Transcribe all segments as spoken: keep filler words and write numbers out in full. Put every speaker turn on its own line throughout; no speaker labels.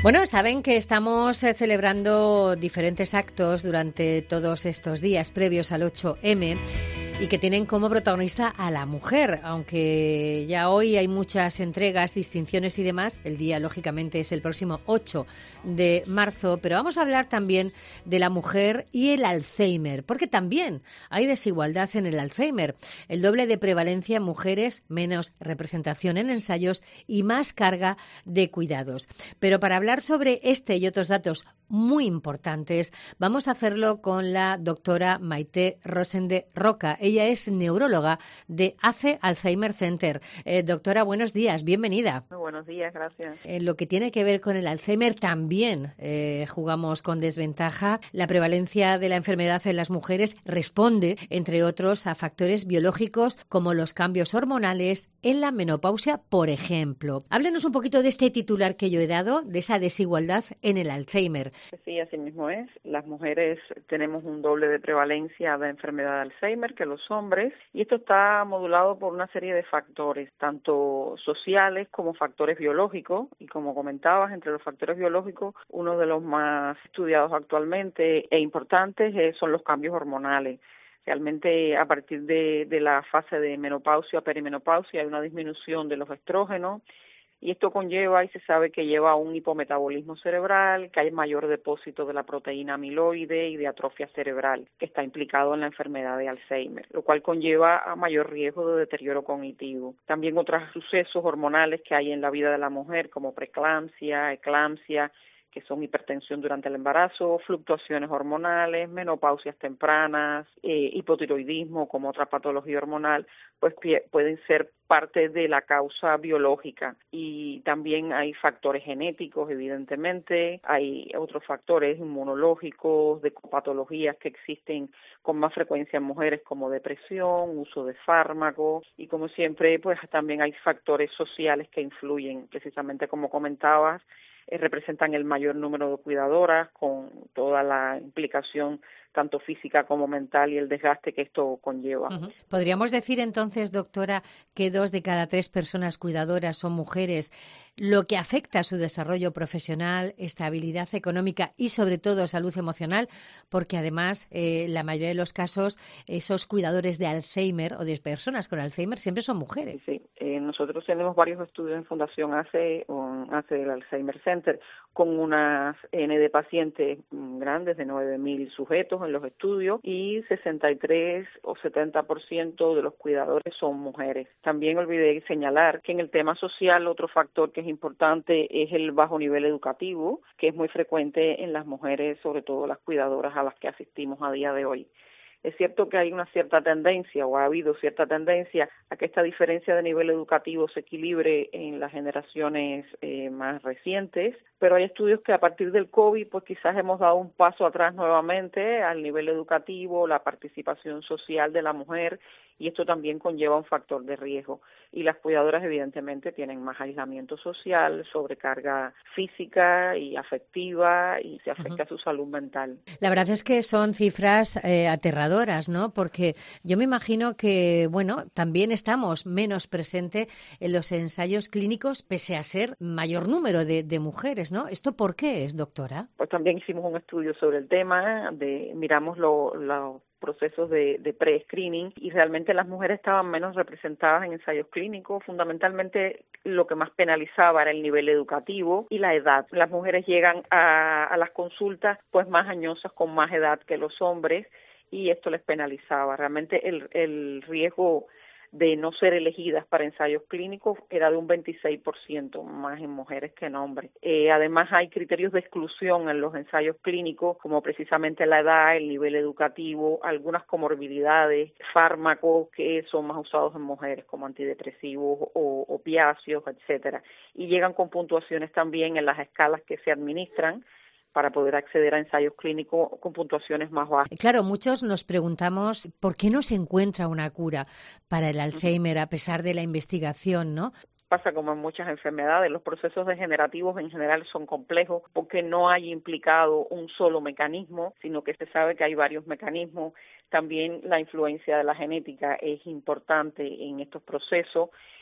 Bueno, saben que estamos eh, celebrando diferentes actos durante todos estos días previos al ocho eme y que tienen como protagonista a la mujer, aunque ya hoy hay muchas entregas, distinciones y demás. El día, lógicamente, es el próximo ocho de marzo, pero vamos a hablar también de la mujer y el Alzheimer, porque también hay desigualdad en el Alzheimer. El doble de prevalencia en mujeres, menos representación en ensayos y más carga de cuidados. Pero para hablar sobre este y otros datos muy importantes, vamos a hacerlo con la doctora Maite Rosende Roca. Ella es neuróloga de A C E Alzheimer Center. Eh, doctora, buenos días, bienvenida.
Muy buenos días, gracias.
En lo que tiene que ver con el Alzheimer también eh, jugamos con desventaja. La prevalencia de la enfermedad en las mujeres responde, entre otros, a factores biológicos como los cambios hormonales en la menopausia, por ejemplo. Háblenos un poquito de este titular que yo he dado, de esa desigualdad en el Alzheimer.
Sí, así mismo es. Las mujeres tenemos un doble de prevalencia de enfermedad de Alzheimer que los hombres, y esto está modulado por una serie de factores, tanto sociales como factores biológicos, y como comentabas, entre los factores biológicos, uno de los más estudiados actualmente e importantes eh, son los cambios hormonales. Realmente a partir de, de la fase de menopausia, perimenopausia, hay una disminución de los estrógenos, y esto conlleva y se sabe que lleva a un hipometabolismo cerebral, que hay mayor depósito de la proteína amiloide y de atrofia cerebral, que está implicado en la enfermedad de Alzheimer, lo cual conlleva a mayor riesgo de deterioro cognitivo. También otros sucesos hormonales que hay en la vida de la mujer, como preeclampsia, eclampsia, que son hipertensión durante el embarazo, fluctuaciones hormonales, menopausias tempranas, eh, hipotiroidismo como otra patología hormonal, pues pueden ser parte de la causa biológica. Y también hay factores genéticos, evidentemente, hay otros factores inmunológicos, de patologías que existen con más frecuencia en mujeres como depresión, uso de fármacos, y como siempre, pues también hay factores sociales que influyen, precisamente como comentabas, Eh, representan el mayor número de cuidadoras, con toda la implicación tanto física como mental y el desgaste que esto conlleva.
Uh-huh. ¿Podríamos decir entonces, doctora, que dos de cada tres personas cuidadoras son mujeres, lo que afecta a su desarrollo profesional, estabilidad económica y sobre todo salud emocional? Porque además, eh, la mayoría de los casos, esos cuidadores de Alzheimer o de personas con Alzheimer siempre son mujeres.
Sí, eh, nosotros tenemos varios estudios en Fundación A C E, o A C E el Alzheimer Center, con unas N de pacientes grandes de nueve mil sujetos en los estudios, y sesenta y tres o setenta por ciento de los cuidadores son mujeres. También olvidé señalar que en el tema social otro factor que es importante es el bajo nivel educativo, que es muy frecuente en las mujeres, sobre todo las cuidadoras a las que asistimos a día de hoy. Es cierto que hay una cierta tendencia, o ha habido cierta tendencia, a que esta diferencia de nivel educativo se equilibre en las generaciones eh, más recientes, pero hay estudios que a partir del COVID, pues quizás hemos dado un paso atrás nuevamente al nivel educativo, la participación social de la mujer, y esto también conlleva un factor de riesgo. Y las cuidadoras evidentemente tienen más aislamiento social, sobrecarga física y afectiva, y se afecta uh-huh. a su salud mental.
La verdad es que son cifras eh, aterradoras, ¿no? Porque yo me imagino que, bueno, también estamos menos presentes en los ensayos clínicos, pese a ser mayor número de, de mujeres, ¿no? ¿Esto por qué es, doctora?
Pues también hicimos un estudio sobre el tema, de miramos lo, lo procesos de, de pre-screening, y realmente las mujeres estaban menos representadas en ensayos clínicos. Fundamentalmente lo que más penalizaba era el nivel educativo y la edad. Las mujeres llegan a, a las consultas pues más añosas, con más edad que los hombres, y esto les penalizaba. Realmente el, el riesgo de no ser elegidas para ensayos clínicos era de un veintiséis por ciento más en mujeres que en hombres. Eh, además hay criterios de exclusión en los ensayos clínicos, como precisamente la edad, el nivel educativo, algunas comorbilidades, fármacos que son más usados en mujeres, como antidepresivos o opiáceos, etcétera. Y llegan con puntuaciones también en las escalas que se administran para poder acceder a ensayos clínicos con puntuaciones más bajas.
Claro, muchos nos preguntamos por qué no se encuentra una cura para el Alzheimer a pesar de la investigación, ¿no?
Pasa como en muchas enfermedades, los procesos degenerativos en general son complejos porque no hay implicado un solo mecanismo, sino que se sabe que hay varios mecanismos. También la influencia de la genética es importante en estos procesos,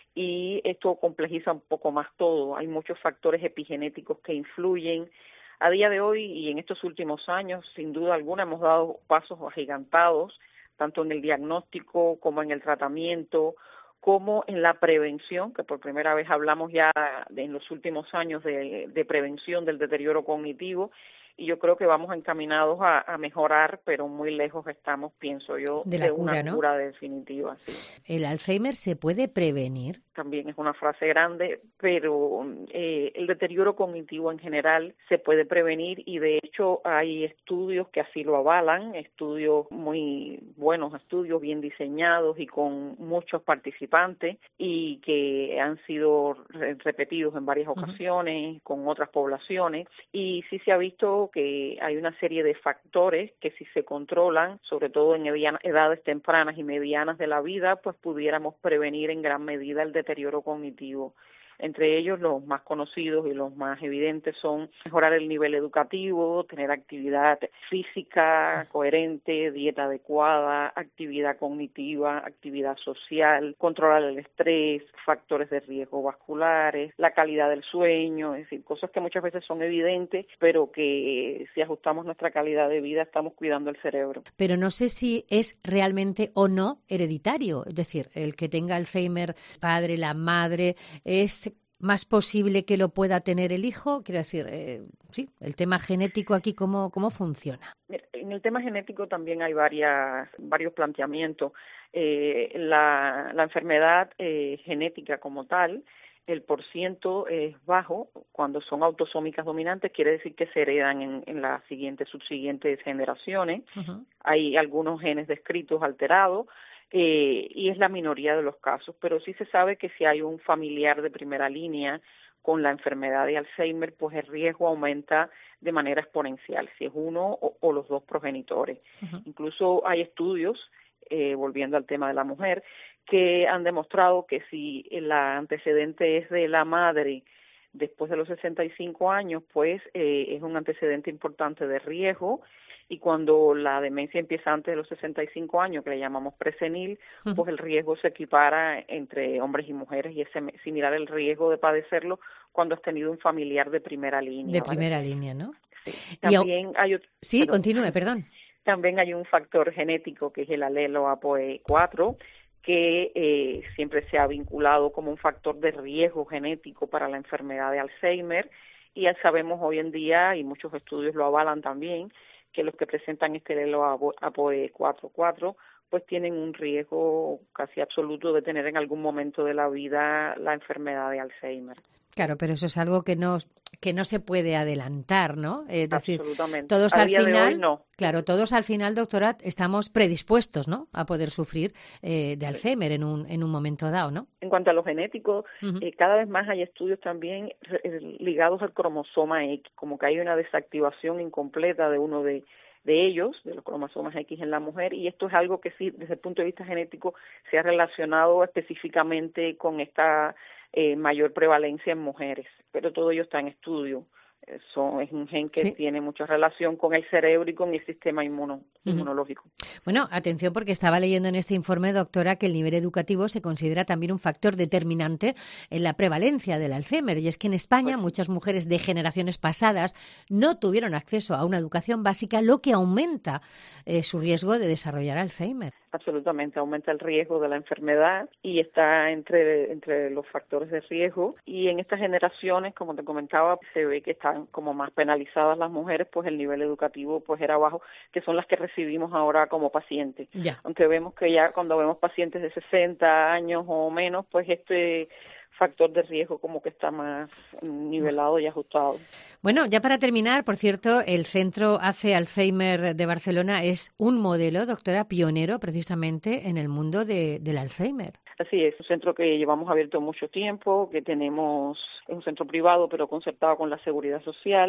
y esto complejiza un poco más todo. Hay muchos factores epigenéticos que influyen. A día de hoy y en estos últimos años, sin duda alguna, hemos dado pasos agigantados, tanto en el diagnóstico como en el tratamiento, como en la prevención, que por primera vez hablamos ya de, en los últimos años de, de prevención del deterioro cognitivo, y yo creo que vamos encaminados a, a mejorar, pero muy lejos estamos, pienso yo,
De
de,
la
una
cura, ¿no?
cura definitiva. Sí.
¿El Alzheimer se puede prevenir?
También es una frase grande, pero eh, el deterioro cognitivo en general se puede prevenir y de hecho hay estudios que así lo avalan, estudios muy buenos, estudios bien diseñados y con muchos participantes y que han sido re- repetidos en varias ocasiones uh-huh. con otras poblaciones, y sí se ha visto que hay una serie de factores que si se controlan, sobre todo en edades tempranas y medianas de la vida, pues pudiéramos prevenir en gran medida el deterioro cognitivo. Entre ellos, los más conocidos y los más evidentes son mejorar el nivel educativo, tener actividad física coherente, dieta adecuada, actividad cognitiva, actividad social, controlar el estrés, factores de riesgo vasculares, la calidad del sueño, es decir, cosas que muchas veces son evidentes, pero que si ajustamos nuestra calidad de vida estamos cuidando el cerebro.
Pero no sé si es realmente o no hereditario, es decir, el que tenga Alzheimer, padre, la madre, es más posible que lo pueda tener el hijo. Quiero decir, eh, sí, el tema genético aquí, ¿cómo, cómo funciona?
En el tema genético también hay varias, varios planteamientos. Eh, la, la enfermedad eh, genética como tal, el porciento es bajo. Cuando son autosómicas dominantes, quiere decir que se heredan en, en las siguientes, subsiguientes generaciones. Uh-huh. Hay algunos genes descritos alterados, eh, y es la minoría de los casos, pero sí se sabe que si hay un familiar de primera línea con la enfermedad de Alzheimer, pues el riesgo aumenta de manera exponencial, si es uno o, o los dos progenitores. Uh-huh. Incluso hay estudios, eh, volviendo al tema de la mujer, que han demostrado que si el antecedente es de la madre después de los sesenta y cinco años, pues eh, es un antecedente importante de riesgo, y cuando la demencia empieza antes de los sesenta y cinco años, que le llamamos presenil, uh-huh. pues el riesgo se equipara entre hombres y mujeres, y es similar el riesgo de padecerlo cuando has tenido un familiar de primera línea.
De
¿vale?
primera línea, ¿no?
Sí. También hay otro,
sí,
perdón,
continúe, perdón.
También hay un factor genético que es el alelo A P O E cuatro, que eh, siempre se ha vinculado como un factor de riesgo genético para la enfermedad de Alzheimer, y ya sabemos hoy en día, y muchos estudios lo avalan también, que los que presentan este alelo A P O E cuatro cuatro pues tienen un riesgo casi absoluto de tener en algún momento de la vida la enfermedad de Alzheimer.
Claro, pero eso es algo que no que no se puede adelantar, ¿no? Es decir,
absolutamente.
todos
a
al
día
final,
de hoy, no.
Claro, todos al final, doctora, estamos predispuestos, ¿no?, a poder sufrir eh, de Alzheimer en un en un momento dado, ¿no?
En cuanto a lo genético, uh-huh. eh, cada vez más hay estudios también eh, ligados al cromosoma X, como que hay una desactivación incompleta de uno de de ellos, de los cromosomas X en la mujer, y esto es algo que sí, desde el punto de vista genético, se ha relacionado específicamente con esta eh, mayor prevalencia en mujeres, pero todo ello está en estudio. Eso es un gen que sí. tiene mucha relación con el cerebro y con el sistema inmuno, uh-huh. inmunológico.
Bueno, atención, porque estaba leyendo en este informe, doctora, que el nivel educativo se considera también un factor determinante en la prevalencia del Alzheimer. Y es que en España pues, muchas mujeres de generaciones pasadas no tuvieron acceso a una educación básica, lo que aumenta eh, su riesgo de desarrollar Alzheimer.
Absolutamente, aumenta el riesgo de la enfermedad y está entre, entre los factores de riesgo. Y en estas generaciones, como te comentaba, se ve que están como más penalizadas las mujeres, pues el nivel educativo pues era bajo, que son las que recibimos ahora como pacientes.
Ya.
Aunque vemos que ya cuando vemos pacientes de sesenta años o menos, pues este factor de riesgo como que está más nivelado y ajustado.
Bueno, ya para terminar, por cierto, el Centro A C E Alzheimer de Barcelona es un modelo, doctora, pionero precisamente en el mundo de, del Alzheimer.
Así es, un centro que llevamos abierto mucho tiempo, que tenemos, es un centro privado pero concertado con la Seguridad Social,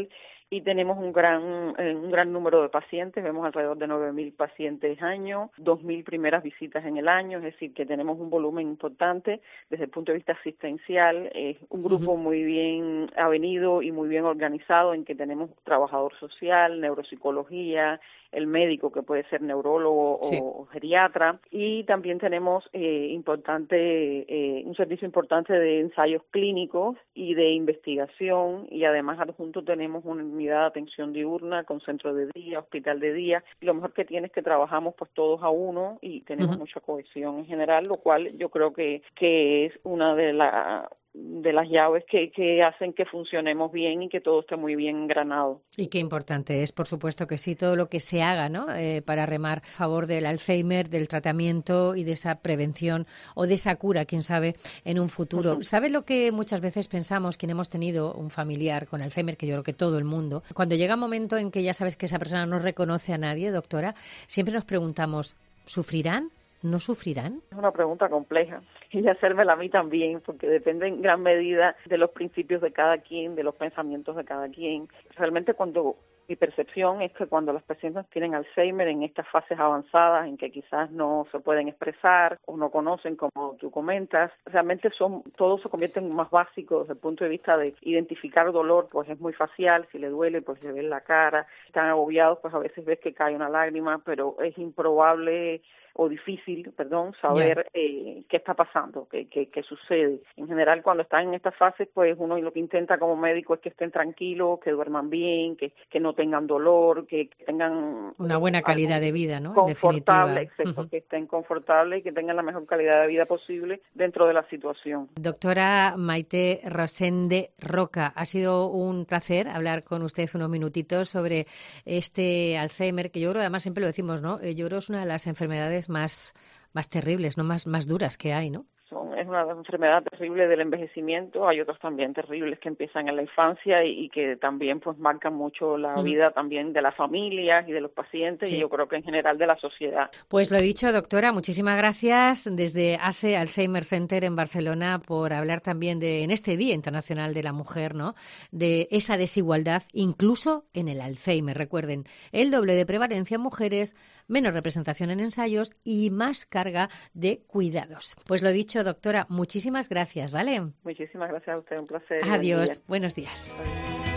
y tenemos un gran un gran número de pacientes, vemos alrededor de nueve mil pacientes año, dos mil primeras visitas en el año, es decir, que tenemos un volumen importante desde el punto de vista asistencial, es un grupo muy bien avenido y muy bien organizado en que tenemos trabajador social, neuropsicología, el médico que puede ser neurólogo
sí.
o geriatra, y también tenemos eh, importante eh, un servicio importante de ensayos clínicos y de investigación, y además adjunto tenemos una unidad de atención diurna con centro de día, hospital de día, y lo mejor que tiene es que trabajamos pues todos a uno y tenemos uh-huh. mucha cohesión en general, lo cual yo creo que, que es una de las de las llaves que, que hacen que funcionemos bien y que todo esté muy bien engranado.
Y qué importante es, por supuesto que sí, todo lo que se haga, ¿no? Eh, para remar a favor del Alzheimer, del tratamiento y de esa prevención o de esa cura, quién sabe, en un futuro. Uh-huh. ¿Sabe lo que muchas veces pensamos, quien hemos tenido un familiar con Alzheimer, que yo creo que todo el mundo, cuando llega un momento en que ya sabes que esa persona no reconoce a nadie, doctora, siempre nos preguntamos, ¿sufrirán? ¿No sufrirán?
Es una pregunta compleja y hacérmela a mí también, porque depende en gran medida de los principios de cada quien, de los pensamientos de cada quien. Realmente cuando mi percepción es que cuando los pacientes tienen Alzheimer en estas fases avanzadas en que quizás no se pueden expresar o no conocen, como tú comentas, realmente son todos se convierten en más básicos desde el punto de vista de identificar dolor, pues es muy facial, si le duele pues se ve en la cara, están agobiados pues a veces ves que cae una lágrima, pero es improbable o difícil, perdón, saber yeah. eh, qué está pasando, qué, qué, qué sucede. En general, cuando están en estas fases, pues uno lo que intenta como médico es que estén tranquilos, que duerman bien, que, que no tengan dolor, que, que tengan...
Una buena calidad de vida, ¿no?
Confortable, exacto, uh-huh. que estén confortables y que tengan la mejor calidad de vida posible dentro de la situación.
Doctora Maite Rosende Roca, ha sido un placer hablar con usted unos minutitos sobre este Alzheimer, que yo creo, además siempre lo decimos, ¿no? Yo creo que es una de las enfermedades más, más terribles, no más, más duras que hay, ¿no?
Son, es una enfermedad terrible del envejecimiento, hay otros también terribles que empiezan en la infancia y, y que también pues marcan mucho la uh-huh. vida también de las familias y de los pacientes sí. y yo creo que en general de la sociedad.
Pues lo he dicho, doctora, muchísimas gracias desde A C E Alzheimer Center en Barcelona por hablar también de, en este Día Internacional de la Mujer, ¿no? De esa desigualdad incluso en el Alzheimer. Recuerden, el doble de prevalencia en mujeres, menos representación en ensayos y más carga de cuidados. Pues lo dicho, doctora, muchísimas gracias, ¿vale?
Muchísimas gracias a usted, un placer.
Adiós, buenos días.
Adiós.